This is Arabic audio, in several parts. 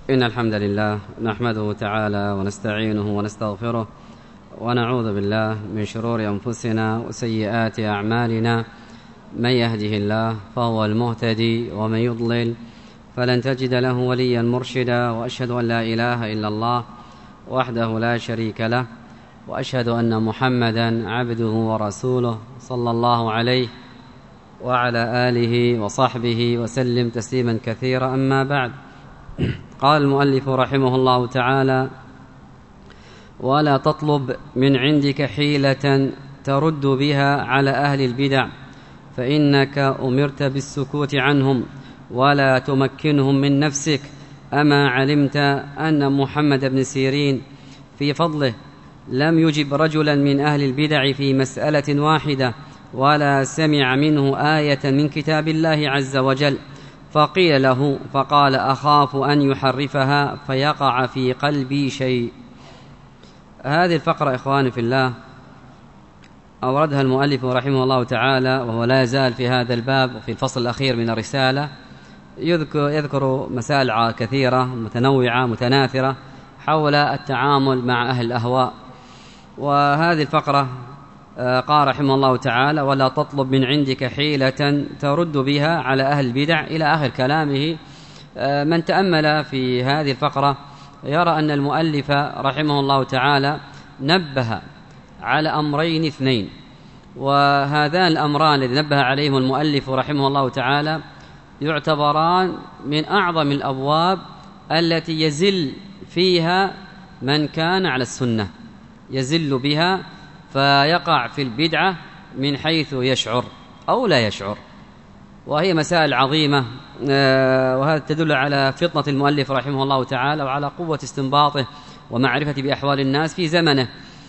إن الحمد لله نحمده تعالى ونستعينه ونستغفره ونعوذ بالله من شرور أنفسنا وسيئات أعمالنا. من يهده الله فهو المهتدي ومن يضلل فلن تجد له وليا مرشدا. وأشهد أن لا إله إلا الله وحده لا شريك له، وأشهد أن محمدا عبده ورسوله صلى الله عليه وعلى آله وصحبه وسلم تسليما كثيرا. أما بعد، قال المؤلف رحمه الله تعالى: ولا تطلب من عندك حيلة ترد بها على أهل البدع، فإنك أمرت بالسكوت عنهم ولا تمكنهم من نفسك. أما علمت أن محمد بن سيرين في فضله لم يجب رجلا من أهل البدع في مسألة واحدة، ولا سمع منه آية من كتاب الله عز وجل، فقيل له فقال: أخاف أن يحرفها فيقع في قلبي شيء. هذه الفقرة إخواني في الله أوردها المؤلف رحمه الله تعالى، وهو لا يزال في هذا الباب في الفصل الأخير من الرسالة، يذكر مسائل كثيرة متنوعة متناثرة حول التعامل مع أهل الأهواء. وهذه الفقرة قال رحمه الله تعالى: ولا تطلب من عندك حيلة ترد بها على أهل البدع، إلى آخر كلامه. من تأمل في هذه الفقرة يرى أن المؤلف رحمه الله تعالى نبه على أمرين اثنين، وهذان الأمران الذي نبه عليهم المؤلف رحمه الله تعالى يعتبران من أعظم الأبواب التي يزل فيها من كان على السنة، يزل بها فيقع في البدعة من حيث يشعر أو لا يشعر، وهي مسائل عظيمة. وهذا تدل على فطنة المؤلف رحمه الله تعالى وعلى قوة استنباطه ومعرفة بأحوال الناس في زمنه.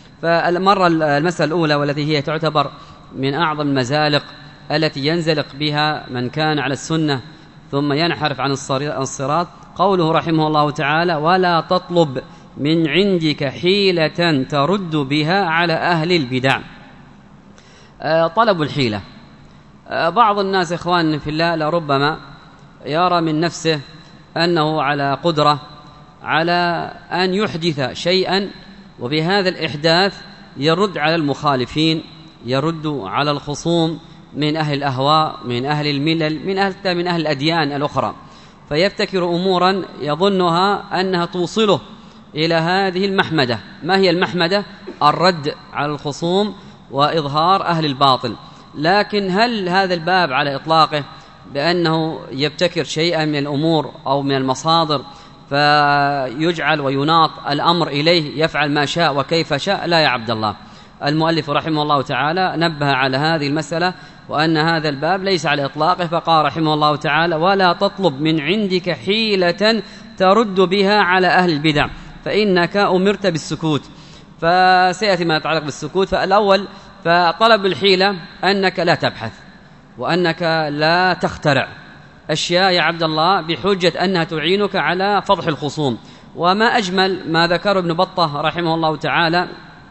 المسألة الأولى والتي هي تعتبر من أعظم المزالق التي ينزلق بها من كان على السنة ثم ينحرف عن الصراط، قوله رحمه الله تعالى: ولا تطلب من عندك حيلة ترد بها على أهل البدع. طلب الحيلة، بعض الناس إخواننا في الله لربما يرى من نفسه أنه على قدرة على أن يحدث شيئا، وبهذا الإحداث يرد على المخالفين، يرد على الخصوم من أهل الأهواء، من أهل الملل، من أهل الأديان الأخرى، فيبتكر أمورا يظنها أنها توصله إلى هذه المحمدة. ما هي المحمدة؟ الرد على الخصوم وإظهار أهل الباطل. لكن هل هذا الباب على إطلاقه بأنه يبتكر شيئا من الأمور أو من المصادر فيجعل ويناط الأمر إليه يفعل ما شاء وكيف شاء؟ لا يا عبد الله. المؤلف رحمه الله تعالى نبه على هذه المسألة، وأن هذا الباب ليس على إطلاقه، فقال رحمه الله تعالى: ولا تطلب من عندك حيلة ترد بها على أهل البدع، فإنك أمرت بالسكوت. فسيأتي ما يتعلق بالسكوت. فالأول، فطلب الحيلة أنك لا تبحث وأنك لا تخترع أشياء يا عبد الله بحجة أنها تعينك على فضح الخصوم. وما أجمل ما ذكر ابن بطة رحمه الله تعالى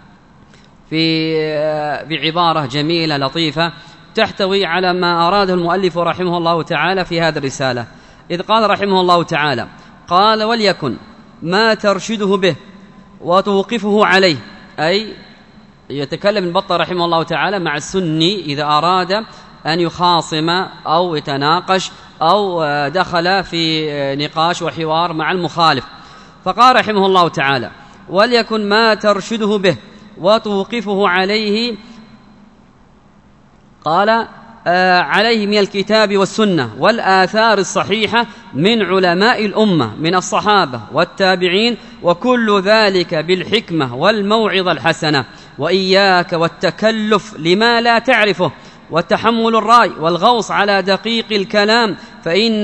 في عبارة جميلة لطيفة تحتوي على ما أراده المؤلف رحمه الله تعالى في هذه الرسالة، إذ قال رحمه الله تعالى: قال: وليكن ما ترشده به وتوقفه عليه. أي يتكلم ابن بطة رحمه الله تعالى مع السني إذا أراد أن يخاصم أو يتناقش أو دخل في نقاش وحوار مع المخالف، فقال رحمه الله تعالى: وليكن ما ترشده به وتوقفه عليه، قال عليه من الكتاب والسنة والآثار الصحيحة من علماء الأمة من الصحابة والتابعين، وكل ذلك بالحكمة والموعظة الحسنة، وإياك والتكلف لما لا تعرفه، وتحمل الرأي والغوص على دقيق الكلام، فإن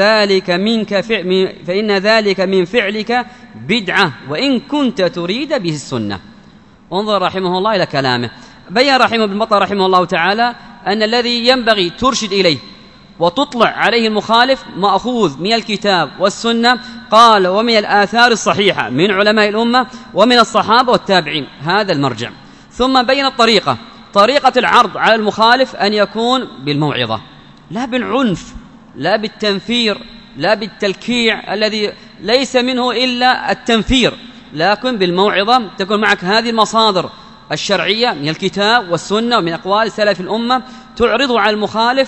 ذلك من فعلك بدعة وإن كنت تريد به السنة. انظر رحمه الله إلى كلامه، بين رحمه ابن بطة رحمه الله تعالى أن الذي ينبغي ترشد إليه وتطلع عليه المخالف مأخوذ من الكتاب والسنة، قال: ومن الآثار الصحيحة من علماء الأمة ومن الصحابة والتابعين، هذا المرجع. ثم بين طريقة العرض على المخالف أن يكون بالموعظة، لا بالعنف، لا بالتنفير، لا بالتلكيع الذي ليس منه إلا التنفير، لكن بالموعظة تكون معك هذه المصادر الشرعية من الكتاب والسنة ومن أقوال سلف الأمة، تعرض على المخالف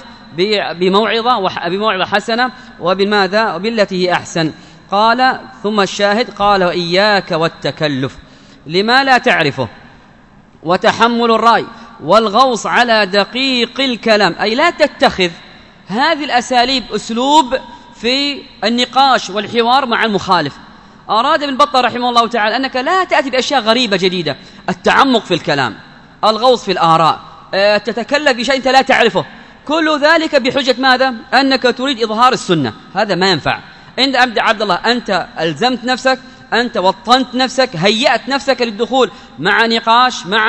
بموعظة حسنة وبالماذا وبالتي هي أحسن. قال ثم الشاهد قال وإياك والتكلف لما لا تعرفه وتحمل الرأي والغوص على دقيق الكلام، أي لا تتخذ هذه الأساليب أسلوب في النقاش والحوار مع المخالف. أراد ابن بطة رحمه الله تعالى أنك لا تأتي بأشياء غريبة جديدة، التعمق في الكلام، الغوص في الآراء، تتكلم بشيء أنت لا تعرفه، كل ذلك بحجة ماذا؟ أنك تريد إظهار السنة. هذا ما ينفع. أنت عبد الله أنت ألزمت نفسك، أنت وطنت نفسك، هيأت نفسك للدخول مع نقاش، مع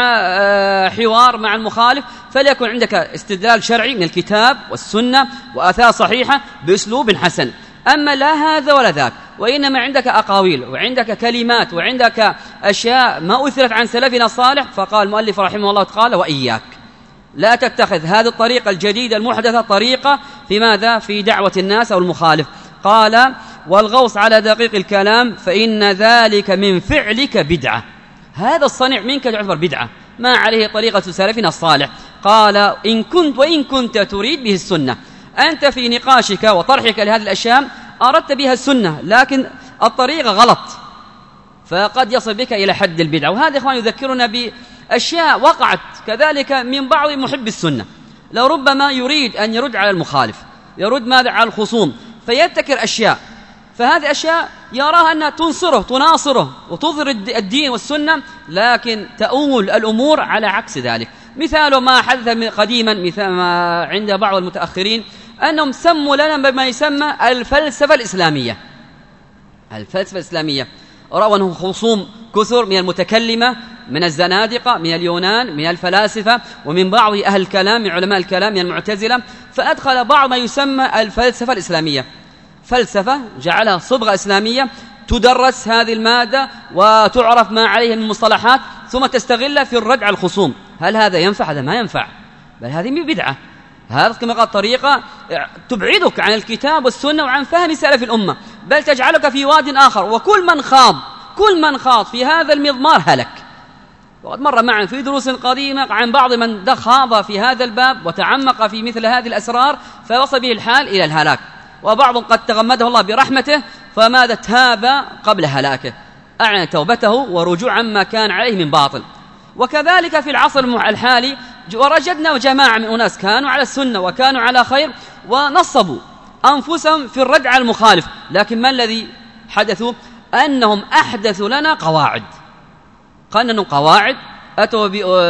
حوار مع المخالف، فليكن عندك استدلال شرعي من الكتاب والسنة وآثار صحيحة بأسلوب حسن. أما لا هذا ولا ذاك، وإنما عندك أقاويل وعندك كلمات وعندك أشياء ما أثرت عن سلفنا الصالح، فقال المؤلف رحمه الله تعالى وإياك، لا تتخذ هذه الطريقة الجديدة المحدثة طريقة في ماذا؟ في دعوة الناس أو المخالف. قال والغوص على دقيق الكلام فإن ذلك من فعلك بدعة، هذا الصنع منك تعتبر بدعة ما عليه طريقة سلفنا الصالح. قال وإن كنت تريد به السنة، أنت في نقاشك وطرحك لهذه الأشياء أردت بها السنة، لكن الطريقة غلط، فقد يصل بك إلى حد البدعة. وهذا إخوان يذكرنا بأشياء وقعت كذلك من بعض محب السنة، لربما يريد أن يرد على المخالف، يرد ماذا؟ على الخصوم، فيبتكر أشياء، فهذه أشياء يراها أنها تنصره تناصره وتظهر الدين والسنة، لكن تؤول الأمور على عكس ذلك. مثال ما حدث قديما، مثال ما عند بعض المتأخرين أنهم سموا لنا بما يسمى الفلسفة الإسلامية. الفلسفة الإسلامية رأوا أنهم خصوم كثر من المتكلمة، من الزنادقة، من اليونان، من الفلاسفة، ومن بعض أهل الكلام من علماء الكلام من المعتزلة، فأدخل بعض ما يسمى الفلسفة الإسلامية، فلسفة جعلها صبغة إسلامية، تدرس هذه المادة وتعرف ما عليه من مصطلحات، ثم تستغل في الرد على الخصوم. هل هذا ينفع؟ هذا ما ينفع، بل هذه بدعة. هذا كما قال طريقة تبعدك عن الكتاب والسنة وعن فهم سلف الأمة، بل تجعلك في واد آخر، وكل من خاض في هذا المضمار هلك. وقد مر معنا في دروس قديمة عن بعض من خاض في هذا الباب وتعمق في مثل هذه الأسرار فوصل به الحال إلى الهلاك، وبعض قد تغمده الله برحمته فماذا؟ تاب قبل هلاكه، أعلن توبته ورجوع عما كان عليه من باطل. وكذلك في العصر الحالي ورجدنا جماعة من أناس كانوا على السنة وكانوا على خير ونصبوا أنفسهم في الرد على المخالف، لكن ما الذي حدثوا؟ أنهم أحدثوا لنا قواعد، قننوا قواعد، أتوا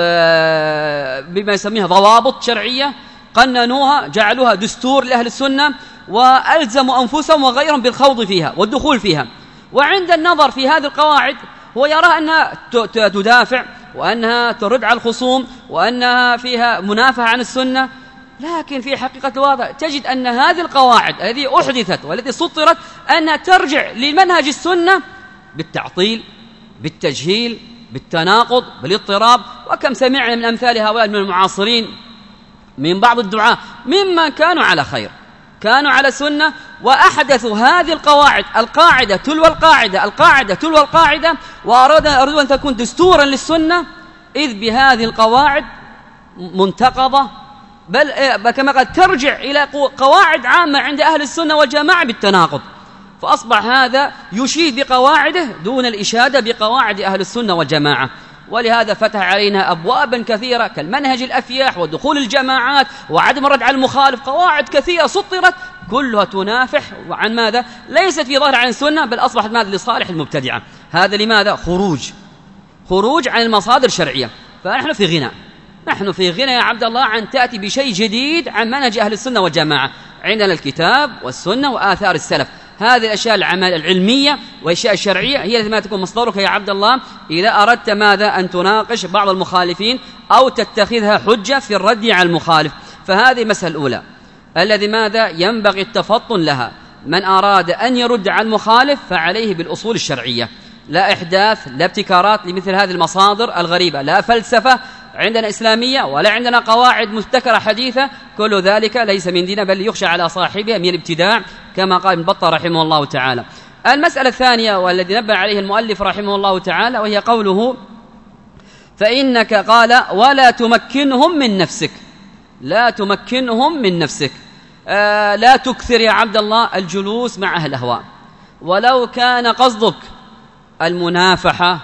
بما يسميها ضوابط شرعية، قننوها، جعلوها دستور لأهل السنة، وألزموا أنفسهم وغيرهم بالخوض فيها والدخول فيها. وعند النظر في هذه القواعد هو يرى أنها تدافع وأنها ترد على الخصوم وأنها فيها منافحة عن السنة، لكن في حقيقة الوضع تجد أن هذه القواعد التي أحدثت والتي سطرت أنها ترجع لمنهج السنة بالتعطيل، بالتجهيل، بالتناقض، بالاضطراب. وكم سمعنا من أمثال هؤلاء من المعاصرين من بعض الدعاة ممن كانوا على خير، كانوا على سنة، وأحدثوا هذه القواعد، القاعدة تلو القاعدة، القاعدة تلو القاعدة، وأرادوا أن تكون دستورا للسنة، إذ بهذه القواعد منتقضة، بل كما قد ترجع إلى قواعد عامة عند أهل السنة والجماعة بالتناقض. فأصبح هذا يشيد بقواعده دون الإشادة بقواعد أهل السنة والجماعة. ولهذا فتح علينا أبوابا كثيرة كالمنهج الأفيح ودخول الجماعات وعدم الرد على المخالف، قواعد كثيرة سطرت كلها تنافح عن ماذا؟ ليست في ظاهر عن السنة، بل أصبحت ماذا؟ لصالح المبتدعة. هذا لماذا؟ خروج عن المصادر الشرعية. فنحن في غنى يا عبد الله عن تأتي بشيء جديد عن منهج أهل السنة والجماعة. عندنا الكتاب والسنة وآثار السلف، هذه الأشياء العلمية والأشياء الشرعية هي التي ما تكون مصدرك يا عبد الله إذا أردت ماذا؟ أن تناقش بعض المخالفين أو تتخذها حجة في الرد على المخالف. فهذه المسألة الأولى الذي ماذا؟ ينبغي التفطن لها. من أراد أن يرد على المخالف فعليه بالأصول الشرعية، لا إحداث، لا ابتكارات لمثل هذه المصادر الغريبة، لا فلسفة عندنا إسلامية ولا عندنا قواعد مبتكرة حديثة، كل ذلك ليس من دين، بل يخشى على صاحبه من الابتداع كما قال ابن بطة رحمه الله تعالى. المسألة الثانية والذي نبه عليه المؤلف رحمه الله تعالى وهي قوله فإنك قال ولا تمكنهم من نفسك، لا تمكنهم من نفسك، لا تكثر يا عبد الله الجلوس مع أهل الأهواء، ولو كان قصدك المنافحة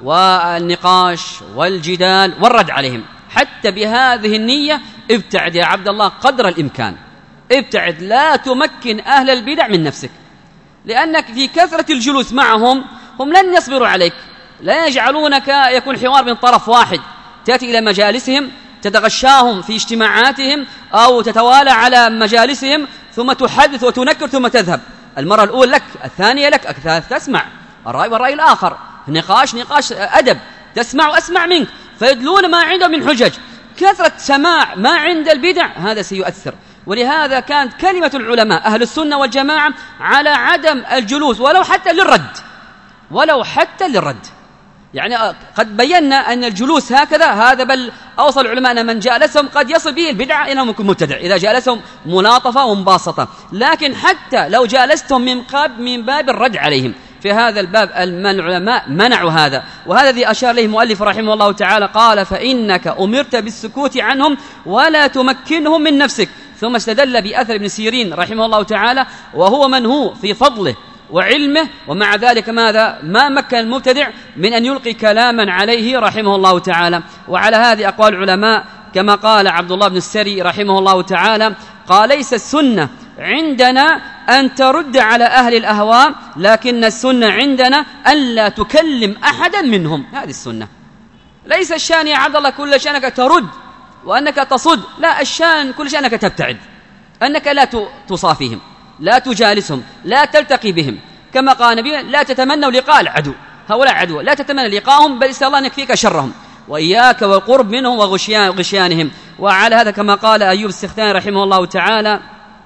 والنقاش والجدال والرد عليهم، حتى بهذه النية ابتعد يا عبد الله قدر الإمكان، ابتعد، لا تمكن أهل البدع من نفسك، لأنك في كثرة الجلوس معهم هم لن يصبروا عليك، لا يجعلونك يكون حوار من طرف واحد، تأتي إلى مجالسهم تتغشاهم في اجتماعاتهم أو تتوالى على مجالسهم ثم تحدث وتنكر ثم تذهب، المرة الأولى لك، الثانية لك، الثالثة تسمع الرأي والرأي الآخر، نقاش أدب، تسمع وأسمع منك، فيدلون ما عندهم من حجج، كثرة سماع ما عند البدع هذا سيؤثر. ولهذا كانت كلمة العلماء أهل السنة والجماعة على عدم الجلوس ولو حتى للرد، ولو حتى للرد، يعني قد بينا أن الجلوس هكذا هذا، بل أوصل العلماء أن من جالسهم قد يصل به البدعة إنه ممكن مبتدع إذا جالسهم ملاطفة ومباسطة، لكن حتى لو جالستهم من باب الرد عليهم في هذا الباب العلماء منعوا هذا، وهذا الذي أشار إليه المؤلف رحمه الله تعالى، قال فإنك أمرت بالسكوت عنهم ولا تمكنهم من نفسك، ثم استدل بأثر ابن سيرين رحمه الله تعالى وهو من هو في فضله وعلمه، ومع ذلك ماذا ما مكن المبتدع من أن يلقي كلاما عليه رحمه الله تعالى. وعلى هذه أقوال العلماء كما قال عبد الله بن السري رحمه الله تعالى، قال ليس السنة عندنا أن ترد على أهل الأهواء، لكن السنة عندنا أن لا تكلم أحدا منهم، هذه السنة. ليس الشان يا عبد الله كل شأنك ترد وأنك تصد، لا، الشان كل شأنك تبتعد، أنك لا تصافيهم، لا تجالسهم، لا تلتقي بهم، كما قال نبينا لا تتمنوا لقاء العدو، هؤلاء عدو، لا تتمنى لقاءهم، بل اسأل الله أن يكفيك شرهم، وإياك والقرب منهم وغشيانهم. وعلى هذا كما قال أيوب السختياني رحمه الله تعالى،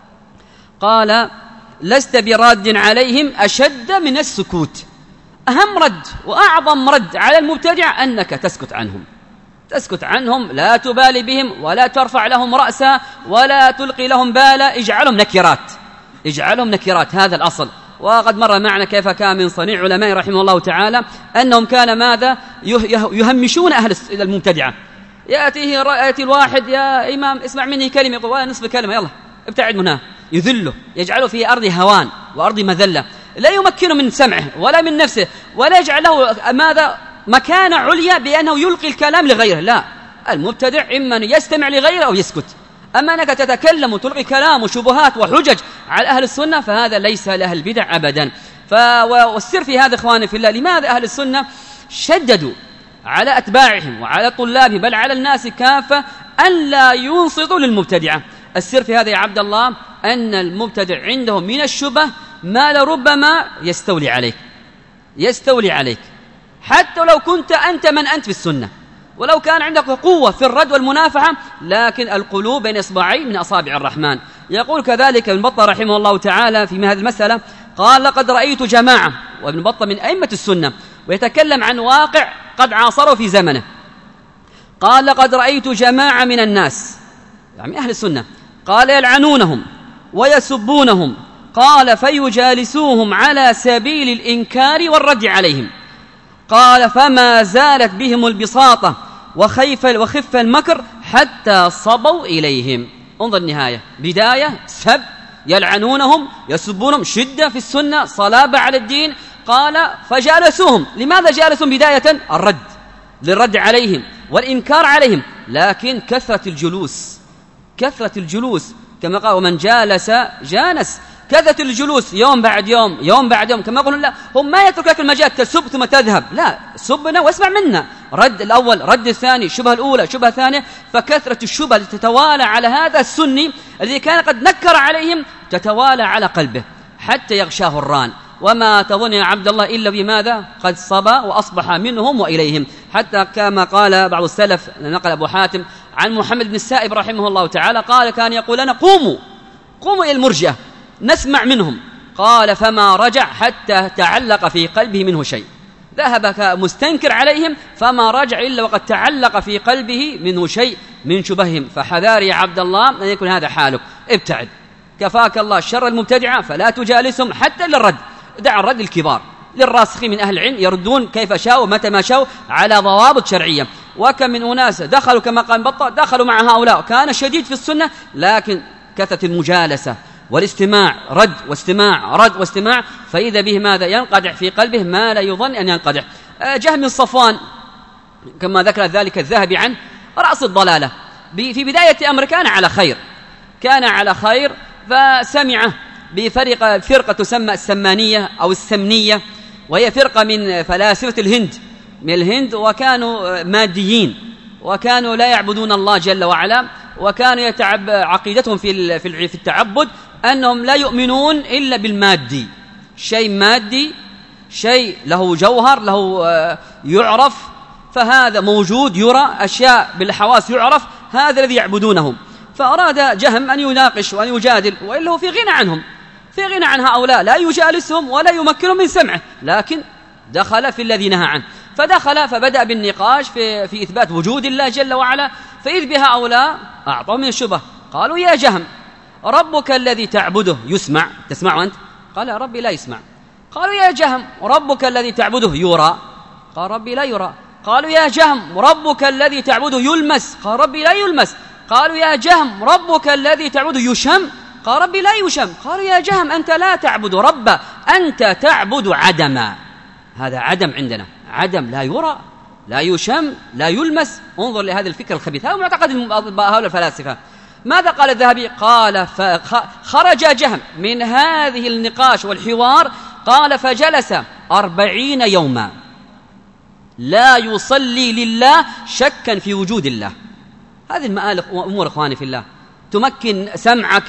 قال لست براد عليهم أشد من السكوت، أهم رد وأعظم رد على المبتدع أنك تسكت عنهم، تسكت عنهم، لا تبالي بهم ولا ترفع لهم رأسا ولا تلقي لهم بالا، اجعلهم نكرات، اجعلهم نكرات، هذا الأصل. وقد مر معنا كيف كان من صنيع علماء رحمه الله تعالى أنهم كان ماذا يهمشون أهل المبتدعة، يأتي الواحد يا إمام اسمع مني كلمة، يقول ولا نصف كلمة، يلا ابتعد منها، يذله، يجعله في أرض هوان وأرض مذلة، لا يمكنه من سمعه ولا من نفسه، ولا يجعله ماذا مكانة عليا بأنه يلقي الكلام لغيره، لا، المبتدع إما أن يستمع لغيره أو يسكت، أما أنك تتكلم وتلقي كلام وشبهات وحجج على أهل السنة فهذا ليس لأهل البدع أبدا. والسر في هذا إخواني في الله، لماذا أهل السنة شددوا على أتباعهم وعلى طلابهم بل على الناس كافة أن لا ينصتوا للمبتدعة؟ السر في هذا يا عبد الله أن المبتدع عنده من الشبه ما لربما يستولي عليك حتى لو كنت أنت من أنت في السنة، ولو كان عندك قوة في الرد والمنافحة، لكن القلوب بين إصبعين من أصابع الرحمن. يقول كذلك ابن بطة رحمه الله تعالى في هذه المسألة، قال لقد رأيت جماعة، وابن بطة من أئمة السنة ويتكلم عن واقع قد عاصره في زمنه، قال لقد رأيت جماعة من الناس يعني أهل السنة، قال يلعنونهم ويسبونهم، قال فيجالسوهم على سبيل الإنكار والرد عليهم، قال فما زالت بهم البساطة وخف المكر حتى صبوا إليهم. انظر النهاية، بداية سب، يلعنونهم يسبونهم، شدة في السنة، صلابة على الدين، قال فجالسوهم. لماذا جالسهم؟ بداية الرد، للرد عليهم والإنكار عليهم، لكن كثرة الجلوس كما قال ومن جالس جانس، كثرة الجلوس يوم بعد يوم يوم بعد يوم، كما يقولون لا، هم ما يترك لك المجال تسب ثم تذهب، لا، سبنا واسمع منا، رد الأول، رد الثاني، شبهة الأولى، شبهة ثانية، فكثرة الشبهة التي تتوالى على هذا السني الذي كان قد نكر عليهم تتوالى على قلبه حتى يغشاه الران، وما تظن يا عبد الله إلا بماذا قد صبى وأصبح منهم وإليهم، حتى كما قال بعض السلف، نقل أبو حاتم عن محمد بن السائب رحمه الله تعالى، قال كان يقول لنا قوموا إلى المرجئة نسمع منهم، قال فما رجع حتى تعلق في قلبه منه شيء، ذهب مستنكر عليهم فما رجع إلا وقد تعلق في قلبه منه شيء من شبههم. فحذار يا عبد الله أن يكون هذا حالك، ابتعد، كفاك الله شر المبتدعة فلا تجالسهم حتى للرد. دع الرد الكبار للراسخين من أهل العلم يردون كيف شاءوا متى ما شاءوا على ضوابط شرعية. وكم من أناس دخلوا كما قال بطة دخلوا مع هؤلاء كان شديد في السنة، لكن كثرة المجالسة والاستماع، رد واستماع، رد واستماع، فإذا به ماذا؟ ينقدح في قلبه ما لا يظن أن ينقدح. جهم بن صفوان كما ذكر ذلك الذهبي عنه رأس الضلالة، في بداية أمر كان على خير فسمع بفرقة تسمى السمانية أو السمنية، وهي فرقة من فلاسفة الهند، وكانوا ماديين وكانوا لا يعبدون الله جل وعلا، وكانوا عقيدتهم في التعبد أنهم لا يؤمنون إلا بالمادي، شيء مادي، شيء له جوهر له يعرف، فهذا موجود يرى، أشياء بالحواس يعرف، هذا الذي يعبدونهم. فأراد جهم أن يناقش وأن يجادل، وإلا هو في غنى عنهم، في غنى عن هؤلاء، لا يجالسهم ولا يمكنهم من سمعه، لكن دخل في الذي نهى عنه، فدخل فبدأ بالنقاش في إثبات وجود الله جل وعلا. فإذ بهؤلاء أعطوا من الشبه، قالوا يا جهم ربك الذي تعبده يسمع، تسمع أنت؟ قال ربي لا يسمع. قالوا يا جهم ربك الذي تعبده يرى؟ قال ربي لا يرى. قالوا يا جهم ربك الذي تعبده يلمس؟ قال ربي لا يلمس. قالوا يا جهم ربك الذي تعبده يشم؟ قال ربي لا يشم. قالوا يا جهم أنت لا تعبد ربا، أنت تعبد عدما، هذا عدم عندنا، عدم لا يرى لا يشم لا يلمس. انظر لهذا الفكر الخبيث، هذا معتقد هؤلاء الفلاسفة. ماذا قال الذهبي؟ قال فخرج جهم من هذه النقاش والحوار، قال فجلس 40 يوما لا يصلي لله شكا في وجود الله. هذه أمور إخواني في الله تمكن سمعك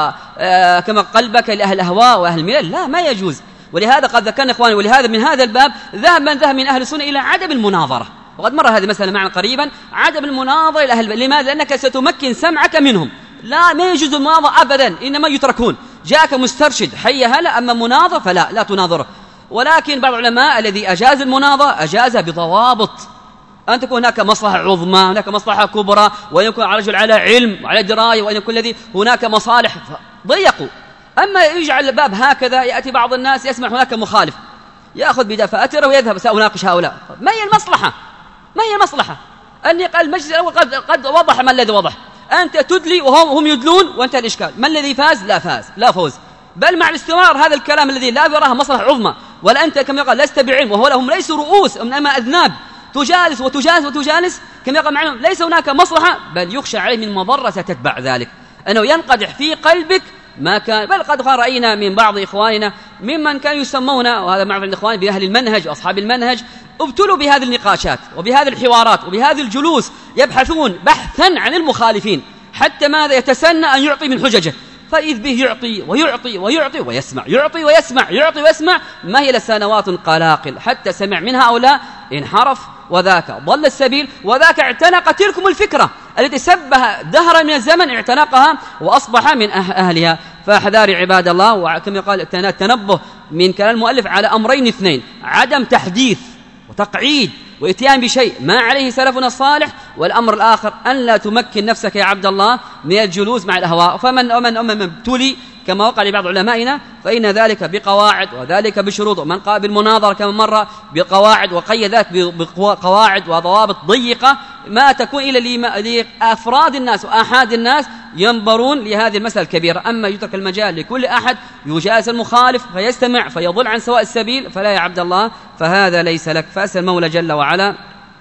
وكما قلبك لأهل الأهواء وأهل الملل، لا ما يجوز. ولهذا قد ذكرنا إخواني، ولهذا من هذا الباب ذهب من أهل السنة إلى عدم المناظرة، وقد مر هذه مسألة معنا قريبا، عدم المناظرة إلى أهل. لماذا؟ لأنك ستمكن سمعك منهم، لا ما يجوز المناظرة أبدا، إنما يتركون. جاءك مسترشد حي هلا، أما مناظر فلا، لا تناظره. ولكن بعض العلماء الذي أجاز المناظرة أجازها بضوابط، أن تكون هناك مصلحة عظمى، هناك مصلحة كبرى، وأن يكون الرجل على علم وعلى دراية، وأن يكون الذي هناك مصالح، ضيقوا. أما يجعل الباب هكذا، يأتي بعض الناس يسمع هناك مخالف يأخذ بدفاتره ويذهب سأناقش هؤلاء. ما هي المصلحة؟ ما هي المصلحة؟ أني قال المجلس الأول قد وضح ما الذي وضح، أنت تدلي وهم يدلون وانتهى الإشكال. ما الذي فاز؟ لا فوز، بل مع الاستمرار هذا الكلام الذي لا يراها مصلحة عظمى، ولا أنت كما يقال لست بعلم، وهو لهم ليسوا رؤوس إنما أذناب، تجالس وتجالس كما يقال معهم ليس هناك مصلحة، بل يخشى عليه من مضرة تتبع ذلك، أنه ينقدح في قلبك ما كان. بل قد رأينا من بعض إخواننا ممن كانوا يسمون، وهذا معروف عند إخواني، بأهل المنهج وأصحاب المنهج، ابتلوا بهذه النقاشات وبهذه الحوارات وبهذه الجلوس، يبحثون بحثا عن المخالفين حتى ماذا؟ يتسنى أن يعطي من حججه، فإذ به يعطي ويعطي ويعطي ويسمع، يعطي ويسمع، يعطي ويسمع، ما هي لسنوات قلاقل، حتى سمع من هؤلاء انحرف، وذاك ضل السبيل، وذاك اعتنق تلكم الفكرة التي سبها دهرا من الزمن، اعتنقها وأصبح من أهلها. فاحذار عباد الله. وكما قال التنبه من كلام المؤلف على أمرين اثنين: عدم تحديث وتقعيد وإتيان بشيء ما عليه سلفنا الصالح، والأمر الآخر أن لا تمكن نفسك يا عبد الله من الجلوس مع الأهواء. فمن ابتلي كما وقع لبعض علمائنا فإن ذلك بقواعد وذلك بشروط، ومن قال بالمناظرة كما مر بقواعد، وقيد ذلك بقواعد وضوابط ضيقة ما تكون إلا لأفراد الناس وآحاد الناس ينبرون لهذه المسألة الكبيرة. أما يترك المجال لكل أحد يجالس المخالف فيستمع فيضل عن سواء السبيل، فلا يا عبد الله، فهذا ليس لك. فأسأل المولى جل وعلا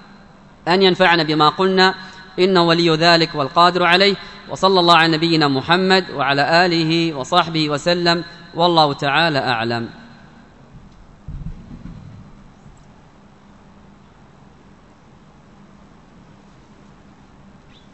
أن ينفعنا بما قلنا، إنه ولي ذلك والقادر عليه. وصلى الله على نبينا محمد وعلى آله وصحبه وسلم، والله تعالى أعلم.